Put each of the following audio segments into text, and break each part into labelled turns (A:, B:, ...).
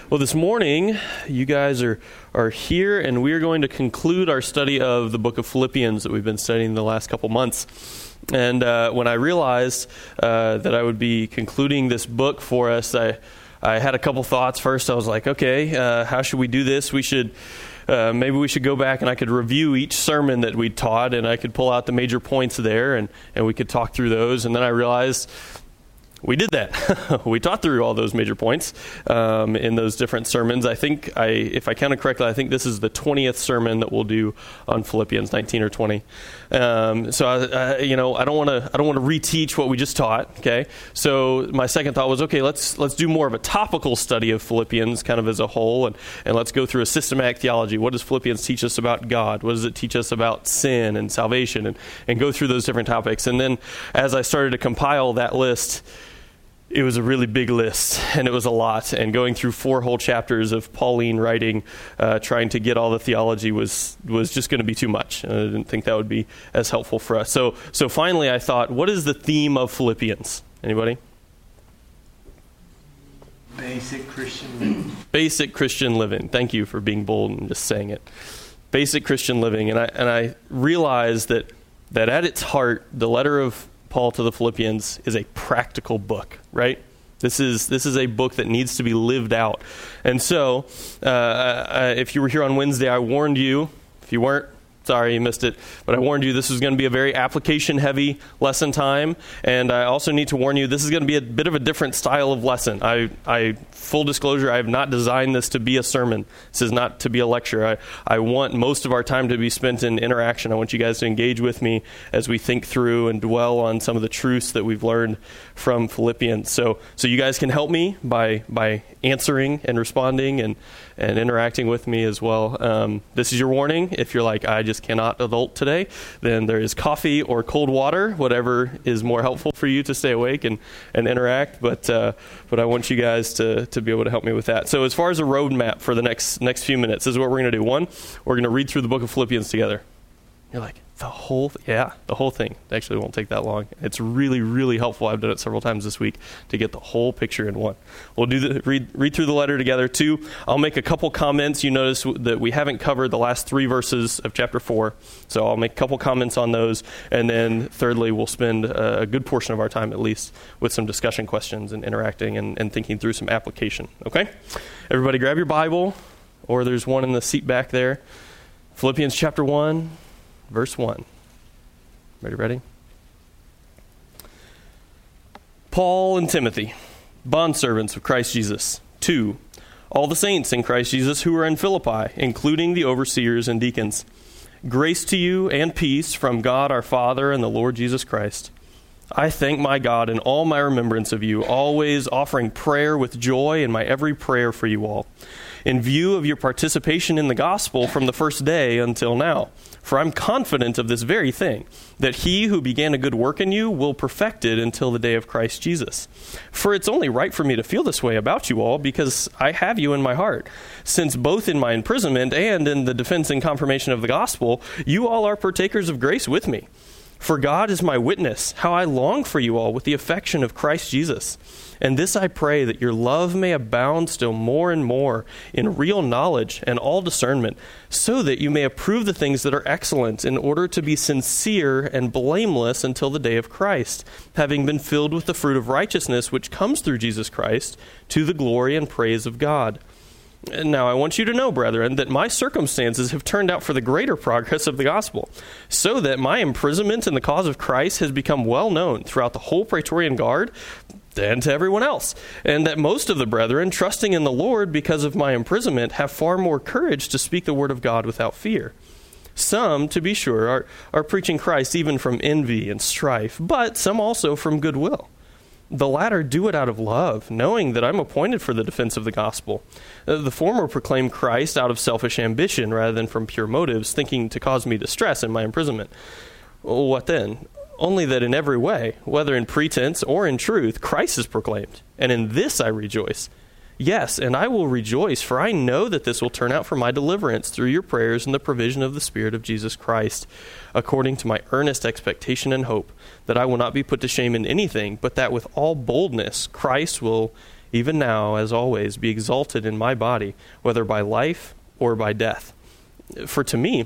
A: Well, this morning, you guys are here, and we are going to conclude our study of the book of Philippians that we've been studying the last couple months. And when I realized that I would be concluding this book for us, I had a couple thoughts. First, I was like, okay, how should we do this? Maybe we should go back and I could review each sermon that we taught, and I could pull out the major points there, and we could talk through those. And then I realized we did that. We taught through all those major points in those different sermons. I think, if I counted correctly, I think this is the 20th sermon that we'll do on Philippians, 19 or 20. So I don't want to reteach what we just taught. Okay, so my second thought was, okay, let's do more of a topical study of Philippians, kind of as a whole, and let's go through a systematic theology. What does Philippians teach us about God? What does it teach us about sin and salvation? And go through those different topics. And then as I started to compile that list, it was a really big list, and it was a lot. And going through 4 whole chapters of Pauline writing, trying to get all the theology was just going to be too much. And I didn't think that would be as helpful for us. So finally I thought, what is the theme of Philippians? Anybody?
B: Basic Christian living.
A: Basic Christian living. Thank you for being bold and just saying it. Basic Christian living. And I realized that at its heart, the letter of Paul to the Philippians is a practical book, right? This is a book that needs to be lived out. And so, if you were here on Wednesday, I warned you. If you weren't, sorry, you missed it. But I warned you this is going to be a very application-heavy lesson time. And I also need to warn you, this is going to be a bit of a different style of lesson. Full disclosure, I have not designed this to be a sermon. This is not to be a lecture. I want most of our time to be spent in interaction. I want you guys to engage with me as we think through and dwell on some of the truths that we've learned from Philippians. So you guys can help me by answering and responding and interacting with me as well. This is your warning. If you're like, I just cannot adult today, then there is coffee or cold water, whatever is more helpful for you to stay awake and interact. But I want you guys to be able to help me with that. So as far as a roadmap for the next few minutes, this is what we're going to do. 1, we're going to read through the book of Philippians together. You're like, the whole thing. It actually won't take that long. It's really, really helpful. I've done it several times this week to get the whole picture in one. We'll read through the letter together. 2, I'll make a couple comments. You notice that we haven't covered the last 3 verses of chapter 4, so I'll make a couple comments on those. And then thirdly, we'll spend a good portion of our time at least with some discussion questions and interacting and thinking through some application. Okay? Everybody grab your Bible, or there's one in the seat back there. Philippians chapter 1. Verse 1. Ready? Paul and Timothy, bondservants of Christ Jesus. 2, all the saints in Christ Jesus who are in Philippi, including the overseers and deacons. Grace to you and peace from God our Father and the Lord Jesus Christ. I thank my God in all my remembrance of you, always offering prayer with joy in my every prayer for you all, in view of your participation in the gospel from the first day until now. For I'm confident of this very thing, that he who began a good work in you will perfect it until the day of Christ Jesus. For it's only right for me to feel this way about you all, because I have you in my heart, since both in my imprisonment and in the defense and confirmation of the gospel, you all are partakers of grace with me. For God is my witness, how I long for you all with the affection of Christ Jesus. And this I pray, that your love may abound still more and more in real knowledge and all discernment, so that you may approve the things that are excellent, in order to be sincere and blameless until the day of Christ, having been filled with the fruit of righteousness which comes through Jesus Christ, to the glory and praise of God. Now I want you to know, brethren, that my circumstances have turned out for the greater progress of the gospel, so that my imprisonment in the cause of Christ has become well known throughout the whole Praetorian Guard and to everyone else, and that most of the brethren, trusting in the Lord because of my imprisonment, have far more courage to speak the word of God without fear. Some, to be sure, are preaching Christ even from envy and strife, but some also from goodwill. The latter do it out of love, knowing that I'm appointed for the defense of the gospel. The former proclaim Christ out of selfish ambition rather than from pure motives, thinking to cause me distress in my imprisonment. What then? Only that in every way, whether in pretense or in truth, Christ is proclaimed, and in this I rejoice. Yes, and I will rejoice, for I know that this will turn out for my deliverance through your prayers and the provision of the Spirit of Jesus Christ, according to my earnest expectation and hope, that I will not be put to shame in anything, but that with all boldness Christ will even now, as always, be exalted in my body, whether by life or by death. For to me,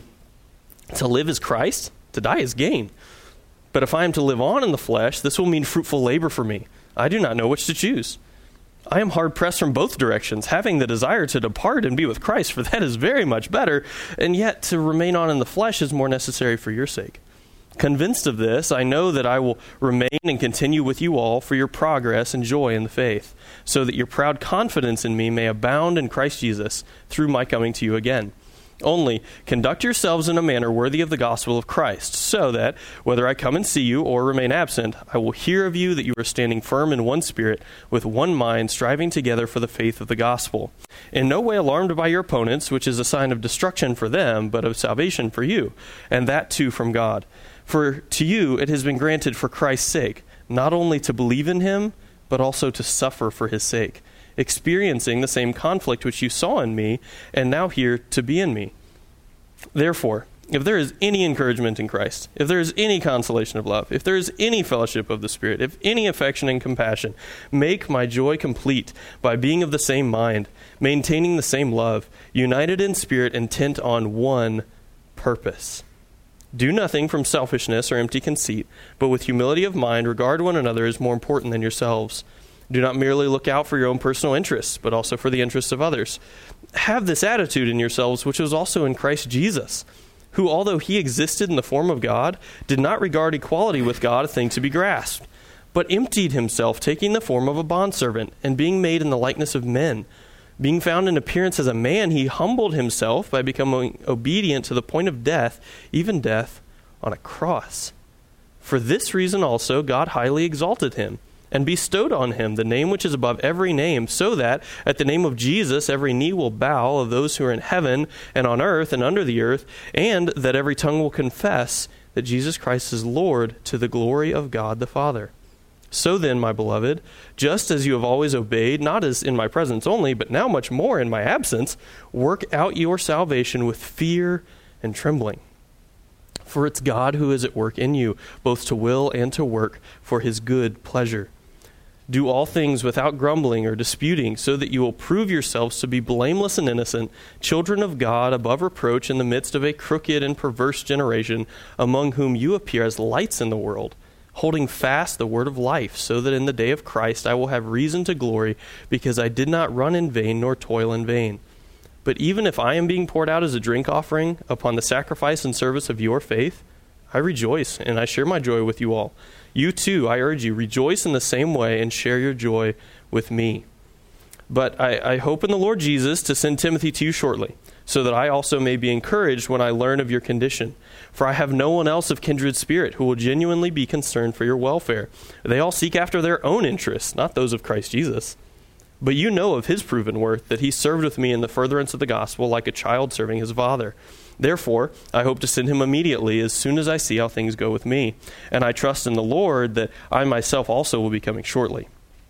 A: to live is Christ, to die is gain. But if I am to live on in the flesh, this will mean fruitful labor for me. I do not know which to choose. I am hard-pressed from both directions, having the desire to depart and be with Christ, for that is very much better, and yet to remain on in the flesh is more necessary for your sake. Convinced of this, I know that I will remain and continue with you all for your progress and joy in the faith, so that your proud confidence in me may abound in Christ Jesus through my coming to you again. Only conduct yourselves in a manner worthy of the gospel of Christ, so that, whether I come and see you or remain absent, I will hear of you that you are standing firm in one spirit, with one mind, striving together for the faith of the gospel. In no way alarmed by your opponents, which is a sign of destruction for them, but of salvation for you, and that too from God. For to you it has been granted for Christ's sake, not only to believe in him, but also to suffer for his sake, experiencing the same conflict which you saw in me, and now hear to be in me. Therefore, if there is any encouragement in Christ, if there is any consolation of love, if there is any fellowship of the Spirit, if any affection and compassion, make my joy complete by being of the same mind, maintaining the same love, united in spirit, intent on one purpose. Do nothing from selfishness or empty conceit, but with humility of mind regard one another as more important than yourselves. Do not merely look out for your own personal interests, but also for the interests of others. Have this attitude in yourselves, which was also in Christ Jesus, who, although he existed in the form of God, did not regard equality with God a thing to be grasped, but emptied himself, taking the form of a bondservant, and being made in the likeness of men. Being found in appearance as a man, he humbled himself by becoming obedient to the point of death, even death on a cross. For this reason also God highly exalted him, and bestowed on him the name which is above every name, so that at the name of Jesus every knee will bow, of those who are in heaven and on earth and under the earth, and that every tongue will confess that Jesus Christ is Lord, to the glory of God the Father. So then, my beloved, just as you have always obeyed, not as in my presence only, but now much more in my absence, work out your salvation with fear and trembling. For it's God who is at work in you, both to will and to work for his good pleasure. Do all things without grumbling or disputing, so that you will prove yourselves to be blameless and innocent, children of God, above reproach in the midst of a crooked and perverse generation, among whom you appear as lights in the world, holding fast the word of life, so that in the day of Christ I will have reason to glory, because I did not run in vain nor toil in vain. But even if I am being poured out as a drink offering upon the sacrifice and service of your faith, I rejoice, and I share my joy with you all. You too, I urge you, rejoice in the same way and share your joy with me. But I hope in the Lord Jesus to send Timothy to you shortly, so that I also may be encouraged when I learn of your condition. For I have no one else of kindred spirit who will genuinely be concerned for your welfare. They all seek after their own interests, not those of Christ Jesus. But you know of his proven worth, that he served with me in the furtherance of the gospel like a child serving his father. Therefore, I hope to send him immediately as soon as I see how things go with me. And I trust in the Lord that I myself also will be coming shortly.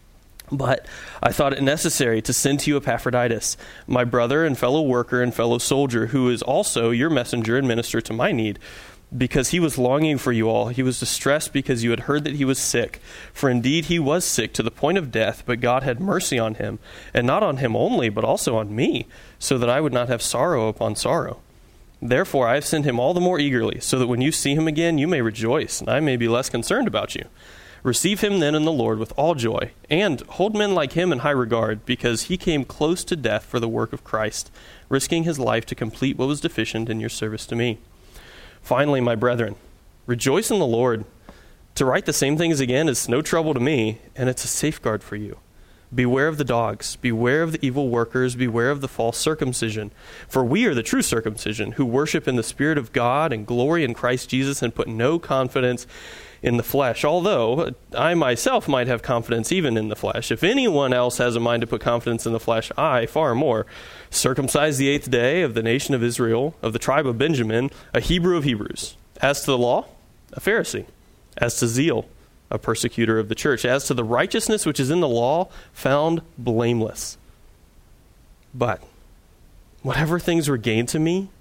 A: But I thought it necessary to send to you Epaphroditus, my brother and fellow worker and fellow soldier, who is also your messenger and minister to my need, because he was longing for you all. He was distressed because you had heard that he was sick. For indeed he was sick to the point of death, but God had mercy on him, and not on him only, but also on me, so that I would not have sorrow upon sorrow. Therefore I have sent him all the more eagerly, so that when you see him again you may rejoice, and I may be less concerned about you. Receive him then in the Lord with all joy, and hold men like him in high regard, because he came close to death for the work of Christ, risking his life to complete what was deficient in your service to me. Finally, my brethren, rejoice in the Lord. To write the same things again is no trouble to me, and it's a safeguard for you. Beware of the dogs, beware of the evil workers, beware of the false circumcision. For we are the true circumcision, who worship in the Spirit of God and glory in Christ Jesus and put no confidence in the flesh, although I myself might have confidence even in the flesh. If anyone else has a mind to put confidence in the flesh, I, far more, circumcised the 8th day, of the nation of Israel, of the tribe of Benjamin, a Hebrew of Hebrews. As to the law, a Pharisee. As to zeal, a persecutor of the church. As to the righteousness which is in the law, found blameless. But whatever things were gained to me,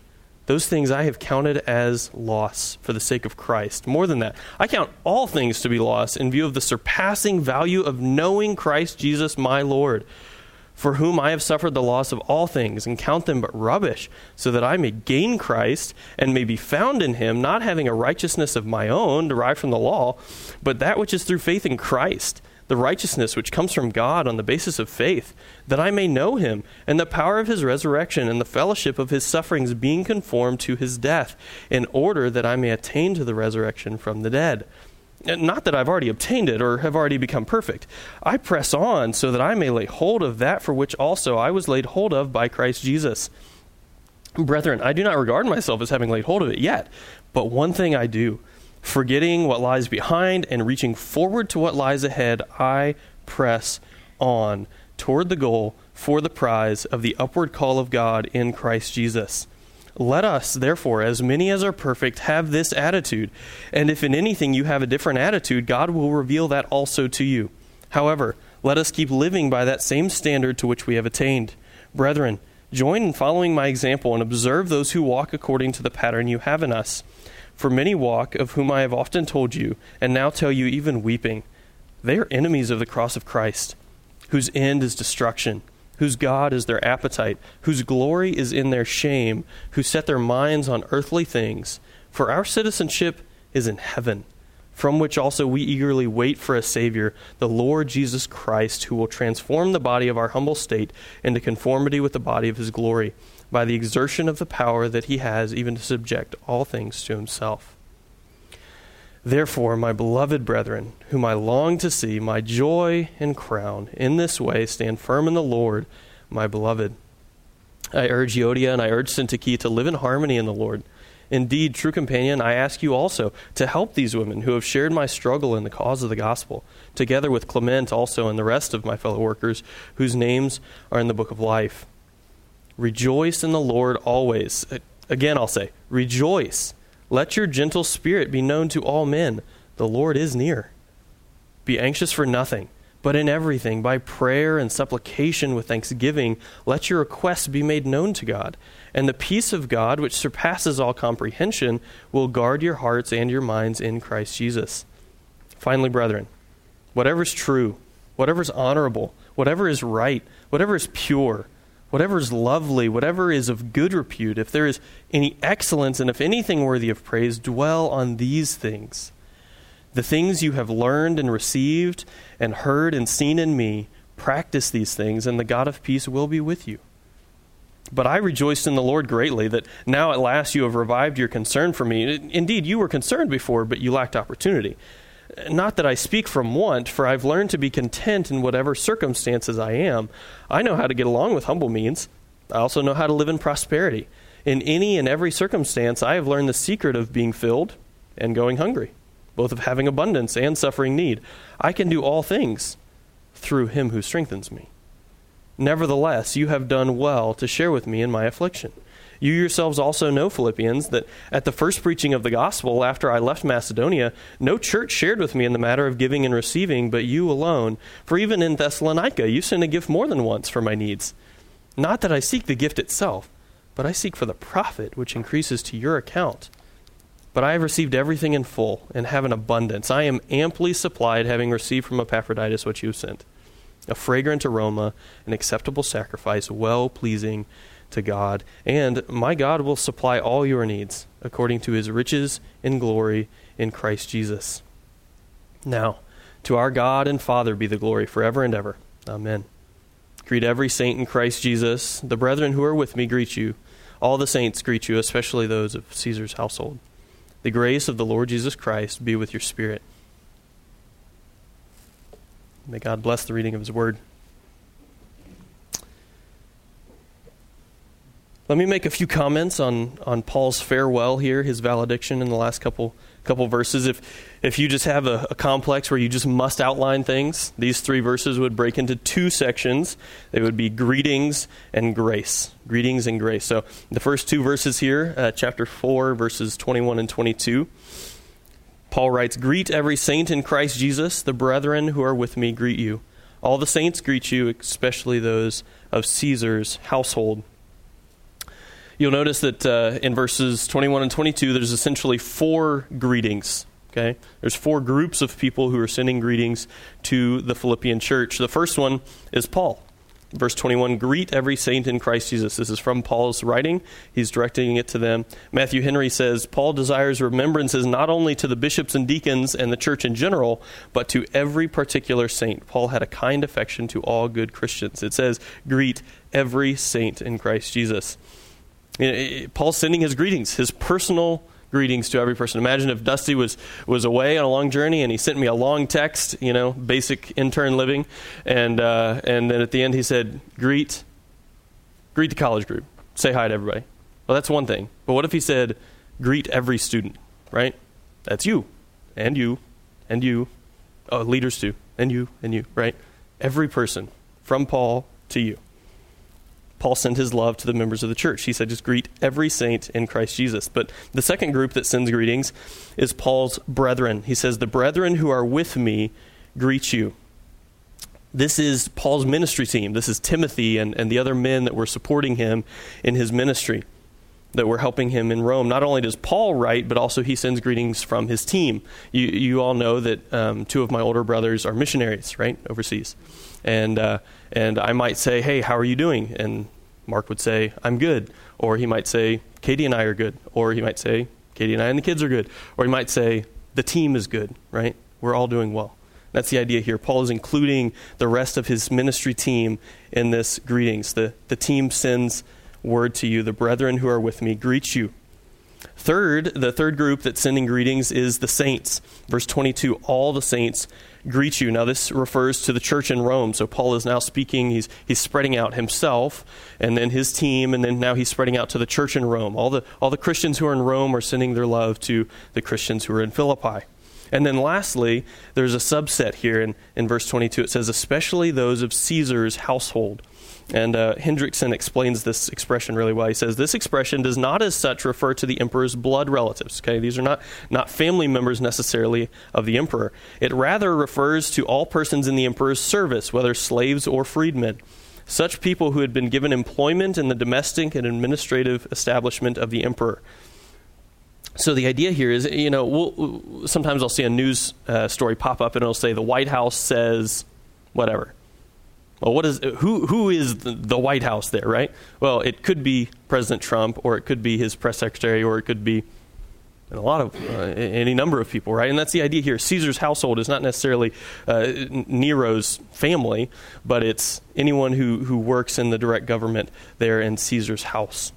A: those things I have counted as loss for the sake of Christ. More than that, I count all things to be loss in view of the surpassing value of knowing Christ Jesus my Lord, for whom I have suffered the loss of all things, and count them but rubbish, so that I may gain Christ, and may be found in him, not having a righteousness of my own derived from the law, but that which is through faith in Christ, the righteousness which comes from God on the basis of faith, that I may know him, and the power of his resurrection, and the fellowship of his sufferings, being conformed to his death, in order that I may attain to the resurrection from the dead. Not that I've already obtained it or have already become perfect. I press on so that I may lay hold of that for which also I was laid hold of by Christ Jesus. Brethren, I do not regard myself as having laid hold of it yet, but one thing I do, forgetting what lies behind and reaching forward to what lies ahead, I press on toward the goal for the prize of the upward call of God in Christ Jesus. Let us, therefore, as many as are perfect, have this attitude. And if in anything you have a different attitude, God will reveal that also to you. However, let us keep living by that same standard to which we have attained. Brethren, join in following my example and observe those who walk according to the pattern you have in us. For many walk, of whom I have often told you, and now tell you even weeping. They are enemies of the cross of Christ, whose end is destruction, whose God is their appetite, whose glory is in their shame, who set their minds on earthly things. For our citizenship is in heaven, from which also we eagerly wait for a Savior, the Lord Jesus Christ, who will transform the body of our humble state into conformity with the body of his glory, by the exertion of the power that he has even to subject all things to himself. Therefore, my beloved brethren, whom I long to see, my joy and crown, in this way stand firm in the Lord, my beloved. I urge Euodia and I urge Syntyche to live in harmony in the Lord. Indeed, true companion, I ask you also to help these women who have shared my struggle in the cause of the gospel, together with Clement also and the rest of my fellow workers, whose names are in the book of life. Rejoice in the Lord always. Again, I'll say, rejoice. Let your gentle spirit be known to all men. The Lord is near. Be anxious for nothing, but in everything, by prayer and supplication with thanksgiving, let your requests be made known to God. And the peace of God, which surpasses all comprehension, will guard your hearts and your minds in Christ Jesus. Finally, brethren, whatever is true, whatever is honorable, whatever is right, whatever is pure, whatever is lovely, whatever is of good repute, if there is any excellence and if anything worthy of praise, dwell on these things. The things you have learned and received and heard and seen in me, practice these things, and the God of peace will be with you. But I rejoiced in the Lord greatly that now at last you have revived your concern for me. Indeed, you were concerned before, but you lacked opportunity. Not that I speak from want, for I've learned to be content in whatever circumstances I am. I know how to get along with humble means. I also know how to live in prosperity. In any and every circumstance, I have learned the secret of being filled and going hungry, both of having abundance and suffering need. I can do all things through him who strengthens me. Nevertheless, you have done well to share with me in my affliction. You yourselves also know, Philippians, that at the first preaching of the gospel after I left Macedonia, no church shared with me in the matter of giving and receiving, but you alone. For even in Thessalonica, you sent a gift more than once for my needs. Not that I seek the gift itself, but I seek for the profit which increases to your account. But I have received everything in full and have an abundance. I am amply supplied, having received from Epaphroditus what you have sent, a fragrant aroma, an acceptable sacrifice, well-pleasing to God. And my God will supply all your needs according to his riches in glory in Christ Jesus. Now, to our God and Father be the glory forever and ever. Amen. Greet every saint in Christ Jesus. The brethren who are with me greet you. All the saints greet you, especially those of Caesar's household. The grace of the Lord Jesus Christ be with your spirit. May God bless the reading of his word. Let me make a few comments on Paul's farewell here, his valediction in the last couple verses. If you just have a complex where you just must outline things, these 3 verses would break into 2 sections. They would be greetings and grace. Greetings and grace. So the first 2 verses here, chapter 4, verses 21 and 22, Paul writes, "Greet every saint in Christ Jesus. The brethren who are with me greet you. All the saints greet you, especially those of Caesar's household." You'll notice that in verses 21 and 22, there's essentially 4 greetings. Okay, there's 4 groups of people who are sending greetings to the Philippian church. The first one is Paul. Verse 21, greet every saint in Christ Jesus. This is from Paul's writing. He's directing it to them. Matthew Henry says, Paul desires remembrances not only to the bishops and deacons and the church in general, but to every particular saint. Paul had a kind affection to all good Christians. It says, greet every saint in Christ Jesus. Paul's sending his greetings, his personal greetings to every person. Imagine if Dusty was away on a long journey and he sent me a long text, basic intern living, and then at the end he said, greet the college group, say hi to everybody. Well, that's one thing. But what if he said, greet every student, right? That's you, and you, and you, leaders too, and you, right? Every person, from Paul to you. Paul sent his love to the members of the church. He said, just greet every saint in Christ Jesus. But the second group that sends greetings is Paul's brethren. He says, the brethren who are with me greet you. This is Paul's ministry team. This is Timothy and the other men that were supporting him in his ministry, that were helping him in Rome. Not only does Paul write, but also he sends greetings from his team. You all know that 2 of my older brothers are missionaries, right, overseas. And I might say, hey, how are you doing? And Mark would say, I'm good. Or he might say, Katie and I are good. Or he might say, Katie and I and the kids are good. Or he might say, the team is good, right? We're all doing well. That's the idea here. Paul is including the rest of his ministry team in this greetings. The team sends word to you. The brethren who are with me greet you. The third group that's sending greetings is the saints. Verse 22, all the saints greet you. Now this refers to the church in Rome. So Paul is now speaking, he's spreading out himself and then his team, and then now he's spreading out to the church in Rome. All the Christians who are in Rome are sending their love to the Christians who are in Philippi. And then lastly, there's a subset here in verse 22. It says, especially those of Caesar's household. And Hendrickson explains this expression really well. He says, this expression does not as such refer to the emperor's blood relatives. Okay, these are not family members necessarily of the emperor. It rather refers to all persons in the emperor's service, whether slaves or freedmen. Such people who had been given employment in the domestic and administrative establishment of the emperor. So the idea here is, sometimes I'll see a news story pop up and it'll say the White House says whatever. Well, who is the White House there, right? Well, it could be President Trump, or it could be his press secretary, or it could be any number of people, right? And that's the idea here. Caesar's household is not necessarily Nero's family, but it's anyone who works in the direct government there in Caesar's house.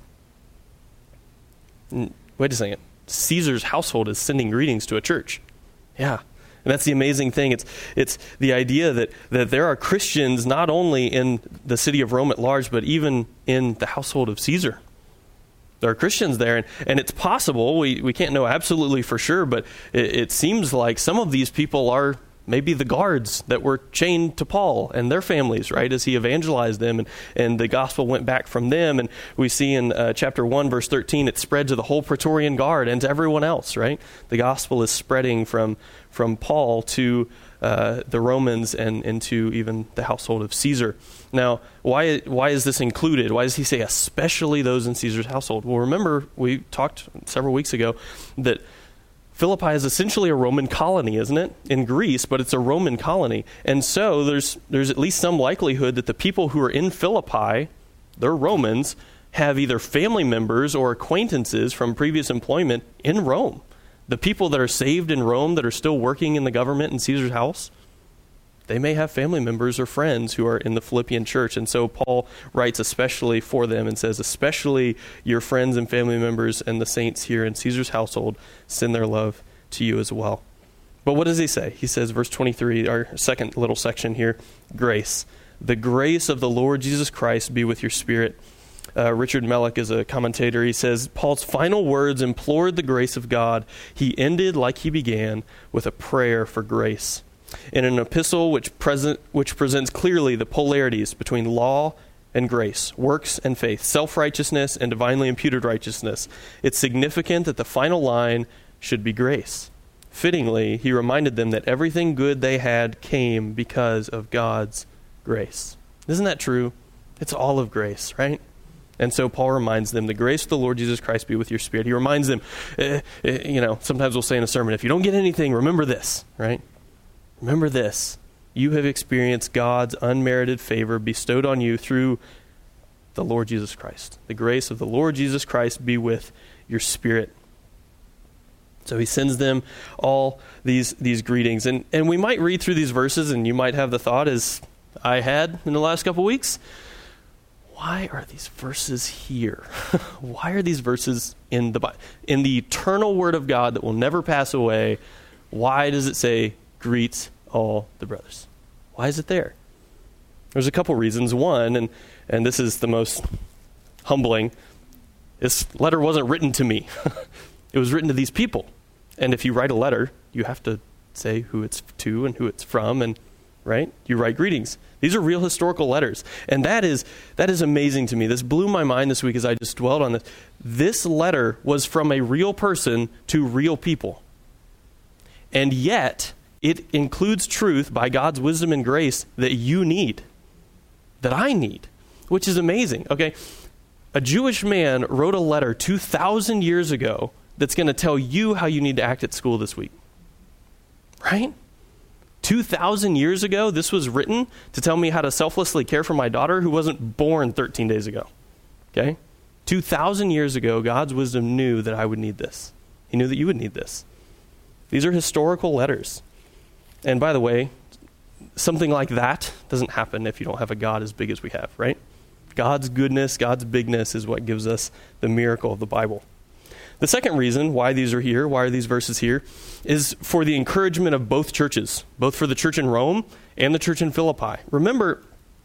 A: Wait a second. Caesar's household is sending greetings to a church. Yeah. And that's the amazing thing. It's the idea that there are Christians not only in the city of Rome at large, but even in the household of Caesar. There are Christians there, and it's possible, we can't know absolutely for sure, but it seems like some of these people are maybe the guards that were chained to Paul and their families, right, as he evangelized them, and the gospel went back from them. And we see in chapter 1, verse 13, it spread to the whole Praetorian Guard and to everyone else, right? The gospel is spreading from Paul to the Romans and into even the household of Caesar. Now, why is this included? Why does he say especially those in Caesar's household? Well, remember, we talked several weeks ago that Philippi is essentially a Roman colony, isn't it? In Greece, but it's a Roman colony. And so there's at least some likelihood that the people who are in Philippi, they're Romans, have either family members or acquaintances from previous employment in Rome. The people that are saved in Rome that are still working in the government in Caesar's house, they may have family members or friends who are in the Philippian church. And so Paul writes especially for them and says, especially your friends and family members and the saints here in Caesar's household send their love to you as well. But what does he say? He says, verse 23, our second little section here, grace. The grace of the Lord Jesus Christ be with your spirit. Richard Mellick is a commentator. He says, Paul's final words implored the grace of God. He ended like he began, with a prayer for grace. In an epistle which presents clearly the polarities between law and grace, works and faith, self-righteousness and divinely imputed righteousness, it's significant that the final line should be grace. Fittingly, he reminded them that everything good they had came because of God's grace. Isn't that true? It's all of grace, right? And so Paul reminds them, the grace of the Lord Jesus Christ be with your spirit. He reminds them, sometimes we'll say in a sermon, if you don't get anything, remember this, right? Remember this. You have experienced God's unmerited favor bestowed on you through the Lord Jesus Christ. The grace of the Lord Jesus Christ be with your spirit. So he sends them all these greetings. And we might read through these verses and you might have the thought, as I had in the last couple weeks, why are these verses here? Why are these verses in the Bible? In the eternal Word of God that will never pass away, why does it say, greet all the brothers? Why is it there? There's a couple reasons. One, and this is the most humbling, this letter wasn't written to me. It was written to these people. And if you write a letter, you have to say who it's to and who it's from, and right? You write greetings. These are real historical letters. And that is amazing to me. This blew my mind this week as I just dwelled on this. This letter was from a real person to real people. And yet, it includes truth by God's wisdom and grace that you need, that I need, which is amazing. Okay, a Jewish man wrote a letter 2,000 years ago that's going to tell you how you need to act at school this week. Right? 2,000 years ago, this was written to tell me how to selflessly care for my daughter who wasn't born 13 days ago. Okay? 2,000 years ago, God's wisdom knew that I would need this. He knew that you would need this. These are historical letters. And by the way, something like that doesn't happen if you don't have a God as big as we have, right? God's goodness, God's bigness is what gives us the miracle of the Bible. The second reason why these are here, why are these verses here, is for the encouragement of both churches, both for the church in Rome and the church in Philippi. Remember,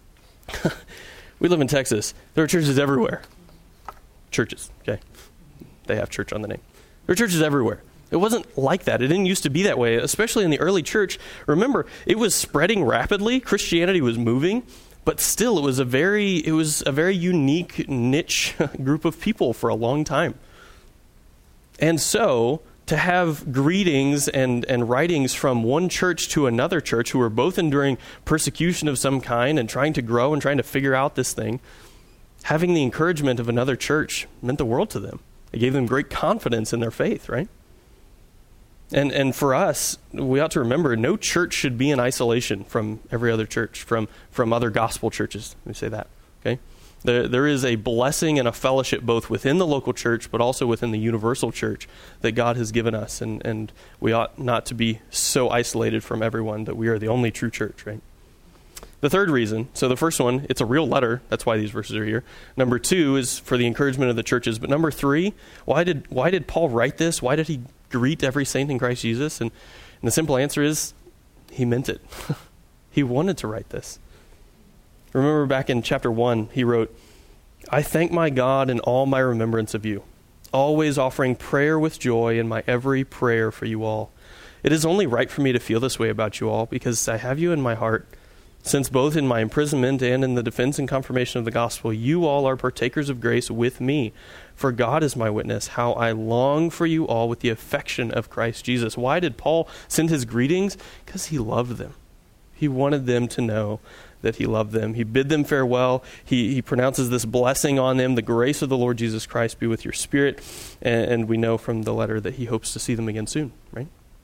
A: we live in Texas. There are churches everywhere. Churches, okay? They have church on the name. There are churches everywhere. It wasn't like that. It didn't used to be that way, especially in the early church. Remember, it was spreading rapidly. Christianity was moving, but still it was a very unique niche group of people for a long time. And so to have greetings and writings from one church to another church who were both enduring persecution of some kind and trying to grow and trying to figure out this thing, having the encouragement of another church meant the world to them. It gave them great confidence in their faith, right? And for us, we ought to remember, no church should be in isolation from every other church, from other gospel churches. Let me say that, okay? There is a blessing and a fellowship both within the local church, but also within the universal church that God has given us. And we ought not to be so isolated from everyone that we are the only true church, right? The third reason, so the first one, it's a real letter. That's why these verses are here. Number two is for the encouragement of the churches. But number three, why did Paul write this? Why did he greet every saint in Christ Jesus? And the simple answer is he meant it. He wanted to write this. Remember back in chapter 1, he wrote, I thank my God in all my remembrance of you, always offering prayer with joy in my every prayer for you all. It is only right for me to feel this way about you all, because I have you in my heart, since both in my imprisonment and in the defense and confirmation of the gospel, you all are partakers of grace with me. For God is my witness, how I long for you all with the affection of Christ Jesus. Why did Paul send his greetings? Because he loved them. He wanted them to know that he loved them. He bid them farewell. He pronounces this blessing on them. The grace of the Lord Jesus Christ be with your spirit. And we know from the letter that he hopes to see them again soon, right?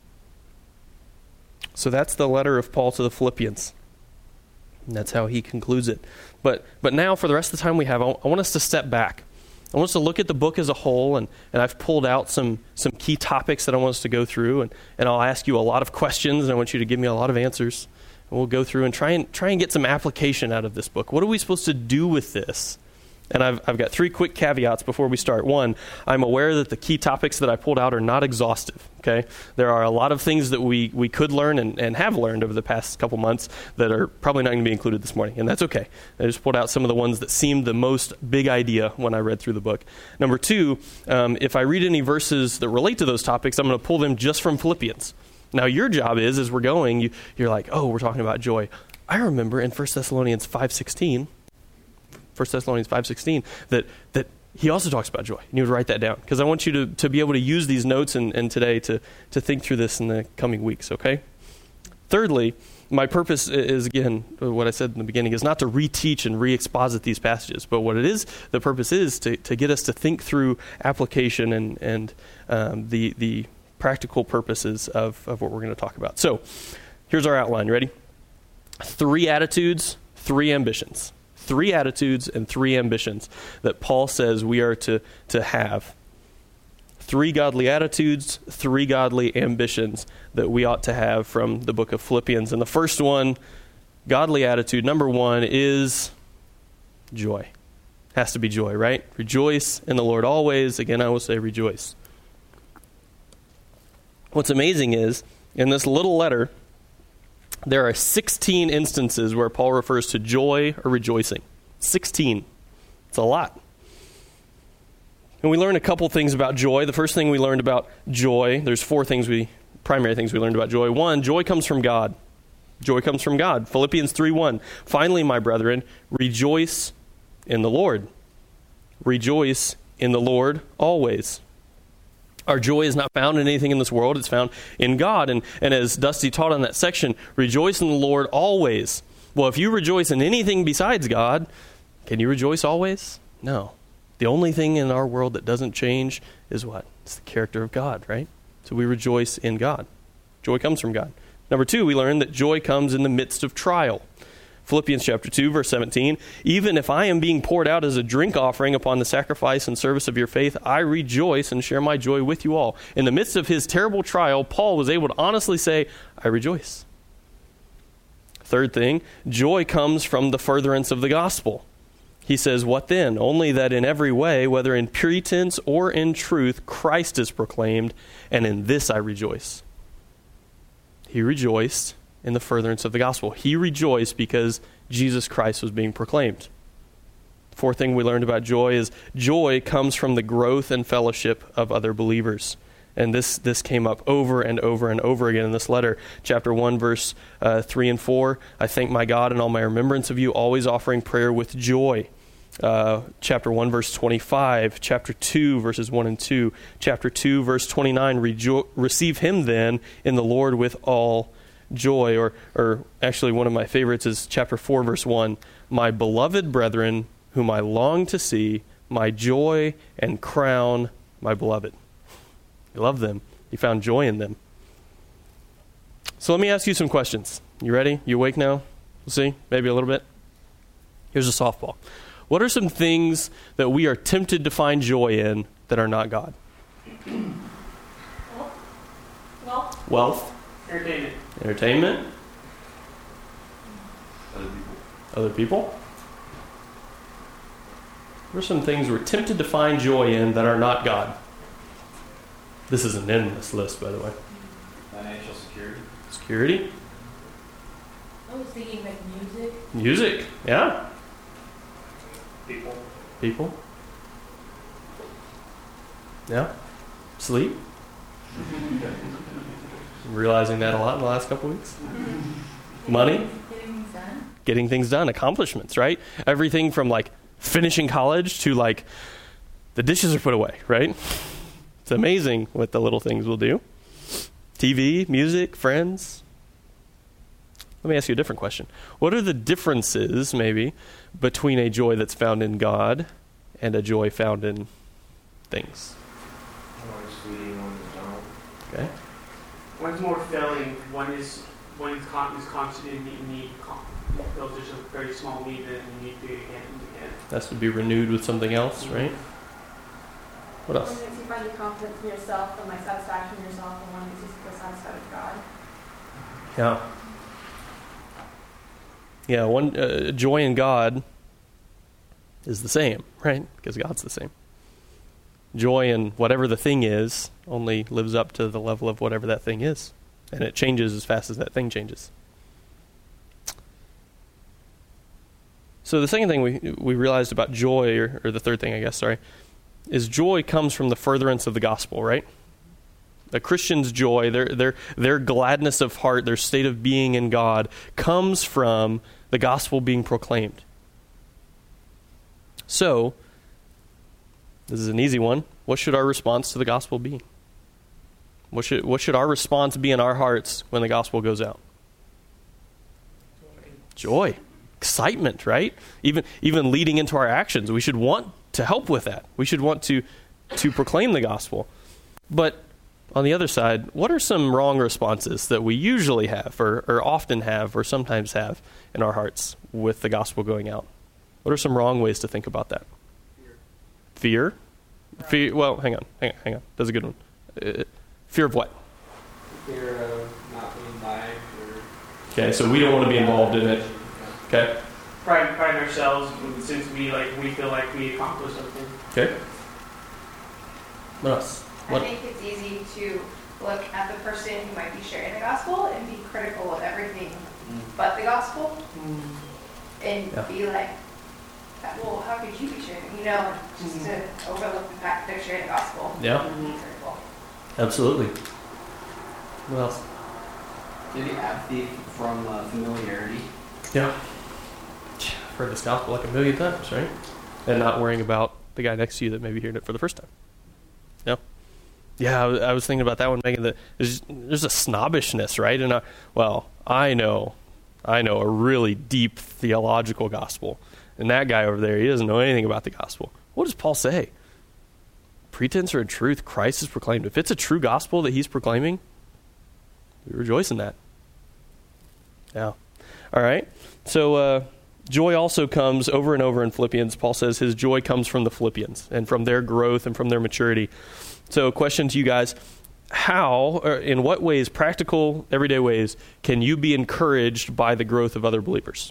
A: So that's the letter of Paul to the Philippians. And that's how he concludes it. But now, for the rest of the time we have, I want us to step back. I want us to look at the book as a whole, and I've pulled out some key topics that I want us to go through, and I'll ask you a lot of questions, and I want you to give me a lot of answers. And we'll go through and try and get some application out of this book. What are we supposed to do with this? And I've got three quick caveats before we start. One, I'm aware that the key topics that I pulled out are not exhaustive, okay? There are a lot of things that we could learn and have learned over the past couple months that are probably not going to be included this morning, and that's okay. I just pulled out some of the ones that seemed the most big idea when I read through the book. Number two, if I read any verses that relate to those topics, I'm going to pull them just from Philippians. Now, your job is, as we're going, you're like, oh, we're talking about joy. I remember in 1 Thessalonians 5:16, that he also talks about joy. And you would write that down, because I want you to be able to use these notes and today to think through this in the coming weeks, okay? Thirdly, my purpose is, again, what I said in the beginning, is not to reteach and re-exposit these passages, but what it is, the purpose is to get us to think through application and the practical purposes of what we're going to talk about. So, here's our outline. You ready? 3 attitudes, 3 ambitions. 3 attitudes and 3 ambitions that Paul says we are to have. 3 godly attitudes, 3 godly ambitions that we ought to have from the book of Philippians. And the first one, godly attitude, number 1, is joy. Has to be joy, right? Rejoice in the Lord always. Again, I will say rejoice. What's amazing is, in this little letter, there are 16 instances where Paul refers to joy or rejoicing. 16. It's a lot. And we learned a couple things about joy. The first thing we learned about joy, there's 4 primary things we learned about joy. 1, joy comes from God. Joy comes from God. Philippians 3:1. Finally, my brethren, rejoice in the Lord. Rejoice in the Lord always. Our joy is not found in anything in this world. It's found in God. And as Dusty taught on that section, rejoice in the Lord always. Well, if you rejoice in anything besides God, can you rejoice always? No. The only thing in our world that doesn't change is what? It's the character of God, right? So we rejoice in God. Joy comes from God. Number 2, we learn that joy comes in the midst of trial. Philippians chapter 2, verse 17, even if I am being poured out as a drink offering upon the sacrifice and service of your faith, I rejoice and share my joy with you all. In the midst of his terrible trial, Paul was able to honestly say, I rejoice. Third thing, joy comes from the furtherance of the gospel. He says, what then? Only that in every way, whether in pretense or in truth, Christ is proclaimed, and in this I rejoice. He rejoiced in the furtherance of the gospel. He rejoiced because Jesus Christ was being proclaimed. Fourth thing we learned about joy is joy comes from the growth and fellowship of other believers. And this came up over and over and over again in this letter. Chapter 1, verse 3 and 4, I thank my God in all my remembrance of you, always offering prayer with joy. Chapter 1, verse 25, chapter 2, verses 1 and 2, chapter 2, verse 29, receive him then in the Lord with all joy. Or actually one of my favorites is chapter 4, verse 1, my beloved brethren, whom I long to see, my joy and crown, my beloved. You love them. You found joy in them. So let me ask you some questions. You ready? You awake now? We'll see. Maybe a little bit. Here's a softball. What are some things that we are tempted to find joy in that are not God? Wealth. Entertainment. Other people. What are some things we're tempted to find joy in that are not God? This isn't in this list, by the way.
B: Financial security.
A: Security.
C: I was thinking like music.
A: Music, yeah. People. Yeah. Sleep. I'm realizing that a lot in the last couple weeks. Money. Getting things done. Accomplishments, right? Everything from like finishing college to like the dishes are put away, right? It's amazing what the little things will do. TV, music, friends. Let me ask you a different question. What are the differences, maybe, between a joy that's found in God and a joy found in things?
B: One is fleeting, one is not.
A: Okay.
D: One's more filling. One is constant in need. Those are just a very small need that you need to get again and again.
A: That's to be renewed with something else, right? What else?
C: One makes you find your confidence in yourself and like satisfaction in yourself, and one makes you feel satisfied with God.
A: Yeah. Yeah, one joy in God is the same, right? Because God's the same. Joy in whatever the thing is only lives up to the level of whatever that thing is. And it changes as fast as that thing changes. So the second thing we realized about joy, or the third thing, I guess, is joy comes from the furtherance of the gospel, right? A Christian's joy, their gladness of heart, their state of being in God, comes from the gospel being proclaimed. So, this is an easy one. What should our response to the gospel be? What should our response be in our hearts when the gospel goes out? Joy, excitement, right? Even leading into our actions, we should want to help with that. We should want to proclaim the gospel. But on the other side, what are some wrong responses that we usually have or often have or sometimes have in our hearts with the gospel going out? What are some wrong ways to think about that? Fear? Fear. Well, hang on. That's a good one. Fear of what?
E: Fear of not being liked.
A: Okay, so we don't want to be involved in it. Okay.
D: Pride ourselves since we feel like we accomplished something.
A: Okay. What else?
C: I think it's easy to look at the person who might be sharing the gospel and be critical of everything but the gospel, and be like, well, how could you be sharing? Just to overlook the fact that they're sharing the gospel.
A: Yeah.
C: And be critical.
A: Absolutely. What else?
E: Maybe apathy from familiarity.
A: Yeah. I've heard this gospel like a million times, right? And not worrying about the guy next to you that maybe heard it for the first time. Yeah. Yeah, I was thinking about that one, Megan, that there's a snobbishness, right? And I know a really deep theological gospel. And that guy over there, he doesn't know anything about the gospel. What does Paul say? Pretense or in truth, Christ is proclaimed. If it's a true gospel that he's proclaiming, we rejoice in that. Yeah. All right. So joy also comes over and over in Philippians. Paul says his joy comes from the Philippians and from their growth and from their maturity. So question to you guys, how, or in what ways, practical, everyday ways, can you be encouraged by the growth of other believers?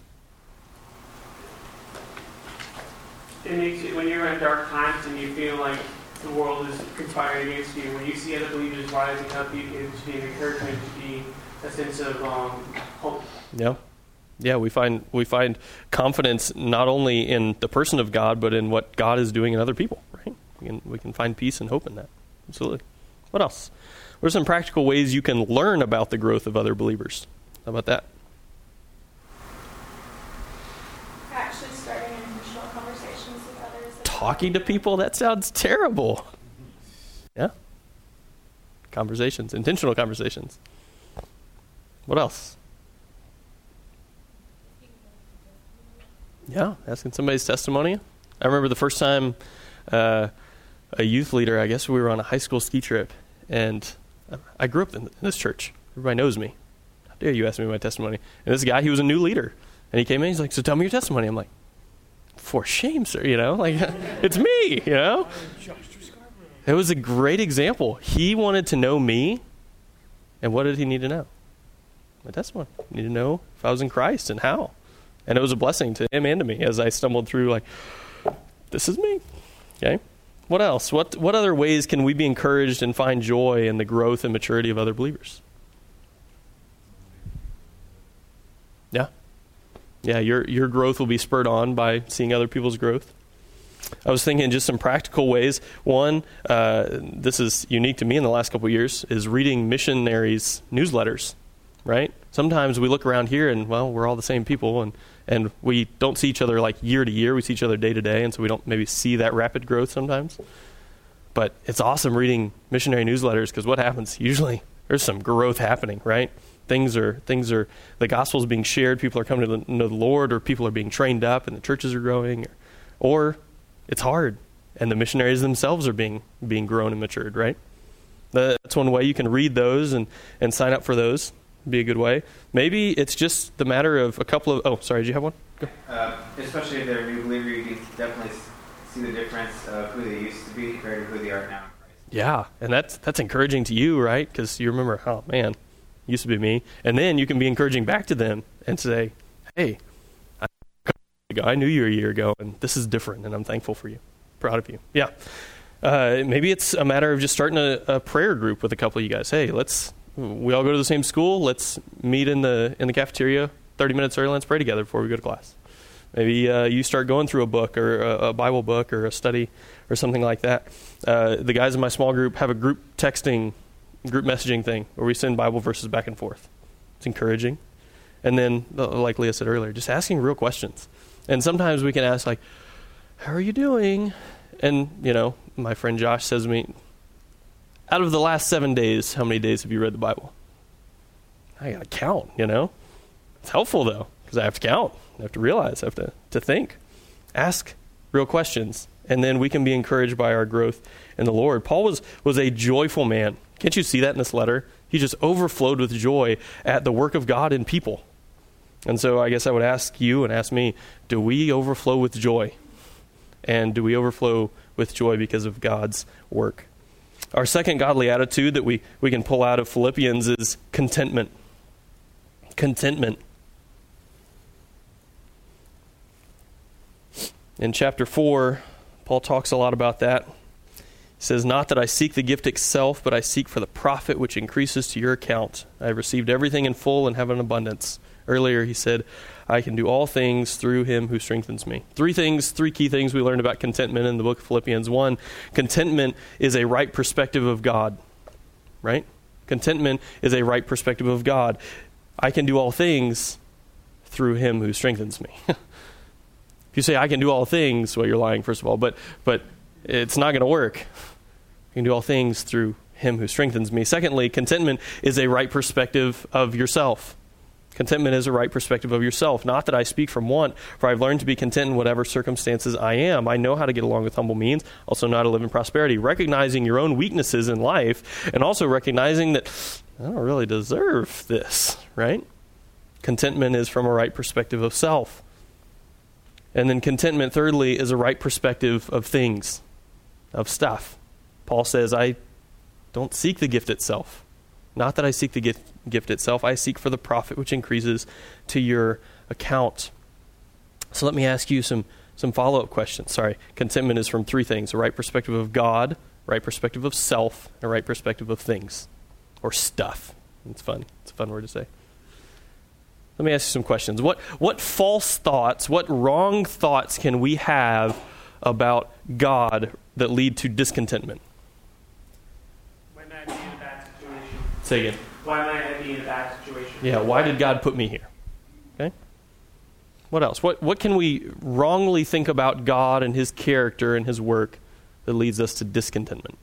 D: It makes it, when you're in dark times and you feel like the world is conspiring against you, when you see other believers rising up, it should be an encouragement, to be a sense of hope. Yeah. Yeah, we find confidence not only in the person of God, but in what God is doing in other people, right? We can find peace and hope in that. Absolutely. What else? What are some practical ways you can learn about the growth of other believers? How about that?
C: Actually starting intentional conversations with others.
A: Talking to people? That sounds terrible. Yeah? Conversations, intentional conversations. What else? Yeah, asking somebody's testimony. I remember the first time a youth leader, I guess we were on a high school ski trip, and I grew up in this church. Everybody knows me. How dare you ask me my testimony? And this guy, he was a new leader, and he came in, he's like, so tell me your testimony. I'm like, for shame, sir, like, it's me, It was a great example. He wanted to know me, and what did he need to know? My testimony. He needed to know if I was in Christ and how. And it was a blessing to him and to me as I stumbled through, like, this is me. Okay? What else? What other ways can we be encouraged and find joy in the growth and maturity of other believers? Yeah. Yeah, your growth will be spurred on by seeing other people's growth. I was thinking just some practical ways. One, this is unique to me in the last couple of years, is reading missionaries' newsletters, right? Sometimes we look around here and, we're all the same people, and we don't see each other like year to year. We see each other day to day, and so we don't maybe see that rapid growth sometimes. But it's awesome reading missionary newsletters, because what happens? Usually there's some growth happening, right? Things are the gospel's being shared, people are coming to know the Lord, or people are being trained up and the churches are growing, or it's hard and the missionaries themselves are being grown and matured, right? That's one way you can read those and sign up for those. Be a good way. Maybe it's just the matter of a couple of... sorry, did you have one? Go.
B: Especially if they're a new believer, you can definitely see the difference of who they used to be compared to who they are now in Christ.
A: Yeah, and that's encouraging to you, right? Because you remember, oh man, used to be me. And then you can be encouraging back to them and say, hey, I knew you a year ago, and this is different, and I'm thankful for you. Proud of you. Yeah. Maybe it's a matter of just starting a prayer group with a couple of you guys. Hey, we all go to the same school. Let's meet in the cafeteria 30 minutes early. Let's pray together before we go to class. Maybe you start going through a book or a Bible book or a study or something like that. The guys in my small group have a group messaging thing where we send Bible verses back and forth. It's encouraging. And then, like Leah said earlier, just asking real questions. And sometimes we can ask, like, how are you doing? And, my friend Josh says to me, out of the last 7 days, how many days have you read the Bible? I got to count, It's helpful, though. Because I have to count. I have to realize. I have to think. Ask real questions. And then we can be encouraged by our growth in the Lord. Paul was a joyful man. Can't you see that in this letter? He just overflowed with joy at the work of God in people. And so I guess I would ask you and ask me, do we overflow with joy? And do we overflow with joy because of God's work? Our second godly attitude that we can pull out of Philippians is contentment. Contentment. In chapter 4, Paul talks a lot about that. He says, not that I seek the gift itself, but I seek for the profit which increases to your account. I have received everything in full and have an abundance. Earlier he said, I can do all things through him who strengthens me. Three key things we learned about contentment in the book of Philippians. One, contentment is a right perspective of God. Right? Contentment is a right perspective of God. I can do all things through him who strengthens me. If you say, I can do all things, well, you're lying, first of all, but it's not going to work. You can do all things through him who strengthens me. Secondly, contentment is a right perspective of yourself. Contentment is a right perspective of yourself. Not that I speak from want, for I've learned to be content in whatever circumstances I am. I know how to get along with humble means, also know how to live in prosperity. Recognizing your own weaknesses in life, and also recognizing that I don't really deserve this, right? Contentment is from a right perspective of self. And then contentment, thirdly, is a right perspective of things, of stuff. Paul says, I don't seek the gift itself. Not that I seek the gift itself. I seek for the profit which increases to your account. So let me ask you some follow-up questions. Sorry. Contentment is from three things: a right perspective of God, right perspective of self, and a right perspective of things or stuff. It's fun. It's a fun word to say. Let me ask you some questions. What false thoughts, what wrong thoughts can we have about God that lead to discontentment?
D: Why might I be in a bad situation?
A: Say again.
D: Why might I be in a bad situation?
A: Yeah, why did God put me here? Okay. What else? What can we wrongly think about God and his character and his work that leads us to discontentment?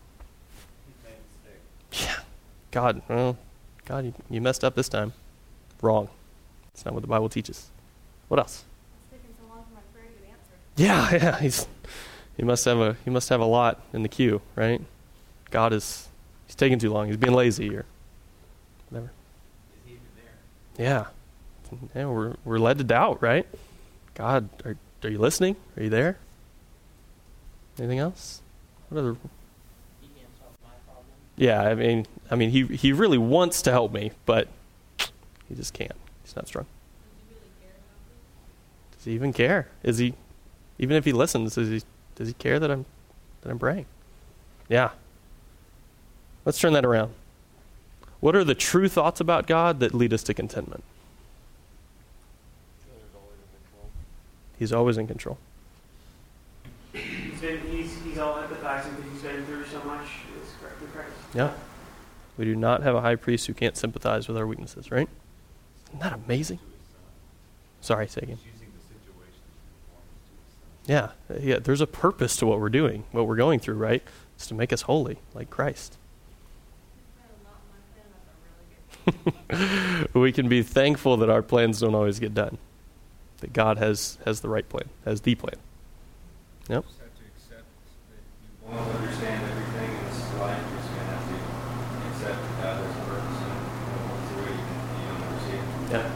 A: Yeah. God, you messed up this time. Wrong. That's not what the Bible teaches. What else?
C: It's taking so long for my prayer to get answered.
A: Yeah. He must have a lot in the queue, right? He's taking too long. He's being lazy or whatever.
B: Is he even there?
A: Yeah. We're led to doubt, right? God, are you listening? Are you there? Anything else? What other?
E: He can't solve my problem.
A: Yeah, I mean, he really wants to help me, but he just can't. He's not strong. Does he even care? Is he, even if he listens, does he care that I'm praying? Yeah. Let's turn that around. What are the true thoughts about God that lead us to contentment? He's always in control.
D: He's all empathizing because he's been through so much. It's correct in Christ.
A: Yeah. We do not have a high priest who can't sympathize with our weaknesses, right? Isn't that amazing? Sorry, say again. Yeah, there's a purpose to what we're doing, what we're going through, right? It's to make us holy, like Christ. We can be thankful that our plans don't always get done. That God has the right plan, has the plan. Yep.
B: You just have to accept that you won't understand everything in this life. You're just going to have to accept that God has a purpose and through it you don't understand.
A: Yeah.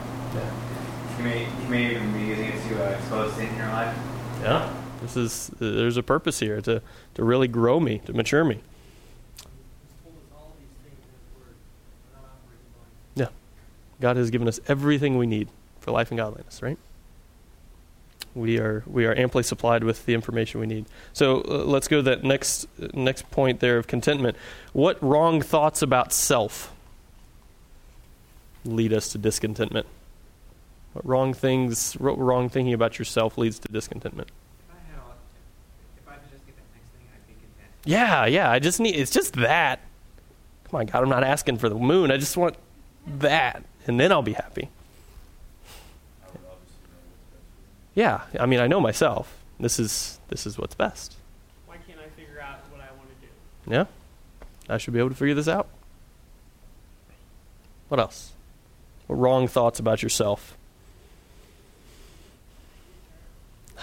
B: You may even be using it to expose sin in your life.
A: Yeah. There's a purpose here to really grow me, to mature me. Yeah. God has given us everything we need for life and godliness, right? We are amply supplied with the information we need. So let's go to that next point there of contentment. What wrong thoughts about self lead us to discontentment? What wrong thinking about yourself leads to discontentment?
E: If I could just get that next thing, I'd be content.
A: Yeah. It's just that. Come on, God, I'm not asking for the moon. I just want that, and then I'll be happy. Yeah, I mean, I know myself. This is what's best.
D: Why can't I figure out what I want to do?
A: Yeah, I should be able to figure this out. What else? What wrong thoughts about yourself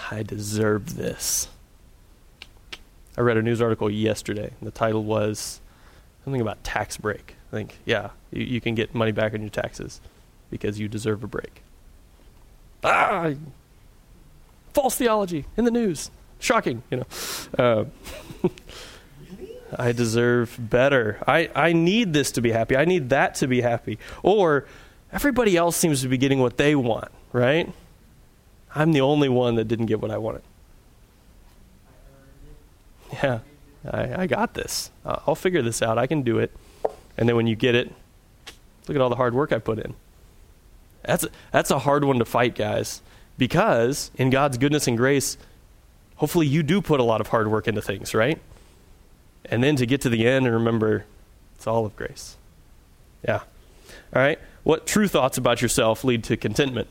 A: I deserve this. I read a news article yesterday. The title was something about tax break. I think, you can get money back on your taxes because you deserve a break. False theology in the news. Shocking, I deserve better. I need this to be happy. I need that to be happy. Or everybody else seems to be getting what they want, right? I'm the only one that didn't get what I wanted. Yeah, I got this. I'll figure this out. I can do it. And then when you get it, look at all the hard work I put in. That's a hard one to fight, guys, because in God's goodness and grace, hopefully you do put a lot of hard work into things, right? And then to get to the end and remember, it's all of grace. Yeah. All right. What true thoughts about yourself lead to contentment?